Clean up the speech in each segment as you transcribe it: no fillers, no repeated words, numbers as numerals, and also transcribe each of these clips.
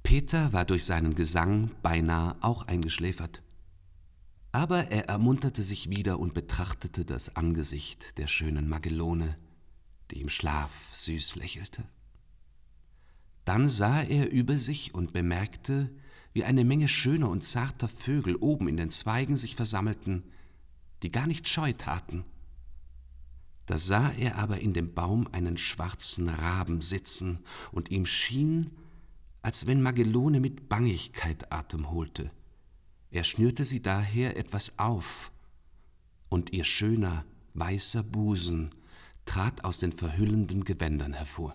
Peter war durch seinen Gesang beinahe auch eingeschläfert. Aber er ermunterte sich wieder und betrachtete das Angesicht der schönen Magellone, die im Schlaf süß lächelte. Dann sah er über sich und bemerkte, wie eine Menge schöner und zarter Vögel oben in den Zweigen sich versammelten, die gar nicht Scheu taten. Da sah er aber in dem Baum einen schwarzen Raben sitzen, und ihm schien, als wenn Magellone mit Bangigkeit Atem holte. Er schnürte sie daher etwas auf, und ihr schöner, weißer Busen trat aus den verhüllenden Gewändern hervor.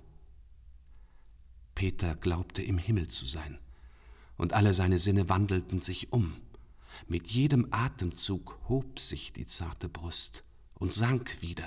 Peter glaubte, im Himmel zu sein, und alle seine Sinne wandelten sich um. Mit jedem Atemzug hob sich die zarte Brust und sank wieder.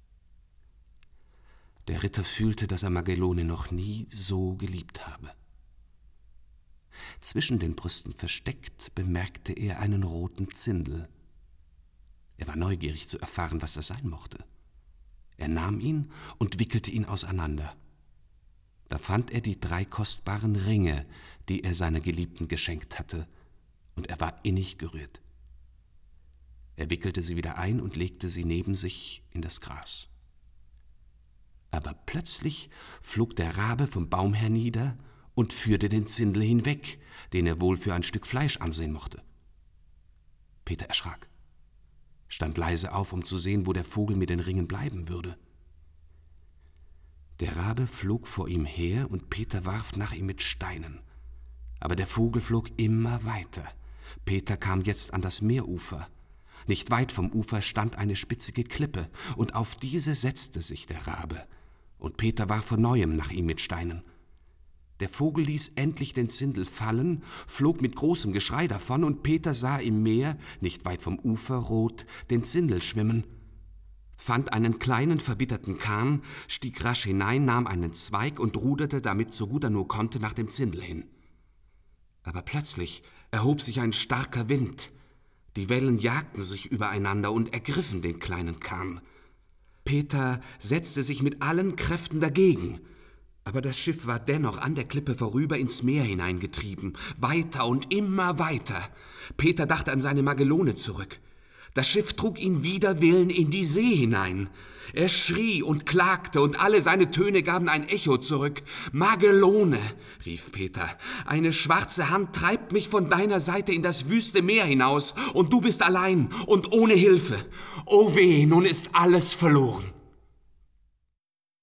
Der Ritter fühlte, dass er Magellone noch nie so geliebt habe. Zwischen den Brüsten versteckt bemerkte er einen roten Zindel. Er war neugierig zu erfahren, was das sein mochte. Er nahm ihn und wickelte ihn auseinander. Da fand er die 3 kostbaren Ringe, die er seiner Geliebten geschenkt hatte, und er war innig gerührt. Er wickelte sie wieder ein und legte sie neben sich in das Gras. Aber plötzlich flog der Rabe vom Baum hernieder und führte den Zindel hinweg, den er wohl für ein Stück Fleisch ansehen mochte. Peter erschrak, stand leise auf, um zu sehen, wo der Vogel mit den Ringen bleiben würde. Der Rabe flog vor ihm her, und Peter warf nach ihm mit Steinen. Aber der Vogel flog immer weiter. Peter kam jetzt an das Meerufer. Nicht weit vom Ufer stand eine spitzige Klippe, und auf diese setzte sich der Rabe, und Peter warf von neuem nach ihm mit Steinen. Der Vogel ließ endlich den Zindel fallen, flog mit großem Geschrei davon, und Peter sah im Meer, nicht weit vom Ufer, rot den Zindel schwimmen, fand einen kleinen verbitterten Kahn, stieg rasch hinein, nahm einen Zweig und ruderte damit, so gut er nur konnte, nach dem Zindel hin. Aber plötzlich erhob sich ein starker Wind. Die Wellen jagten sich übereinander und ergriffen den kleinen Kahn. Peter setzte sich mit allen Kräften dagegen, aber das Schiff war dennoch an der Klippe vorüber ins Meer hineingetrieben, weiter und immer weiter. Peter dachte an seine Magellone zurück. Das Schiff trug ihn wider Willen in die See hinein. Er schrie und klagte, und alle seine Töne gaben ein Echo zurück. »Magellone«, rief Peter, »eine schwarze Hand treibt mich von deiner Seite in das wüste Meer hinaus, und du bist allein und ohne Hilfe. O weh, nun ist alles verloren.«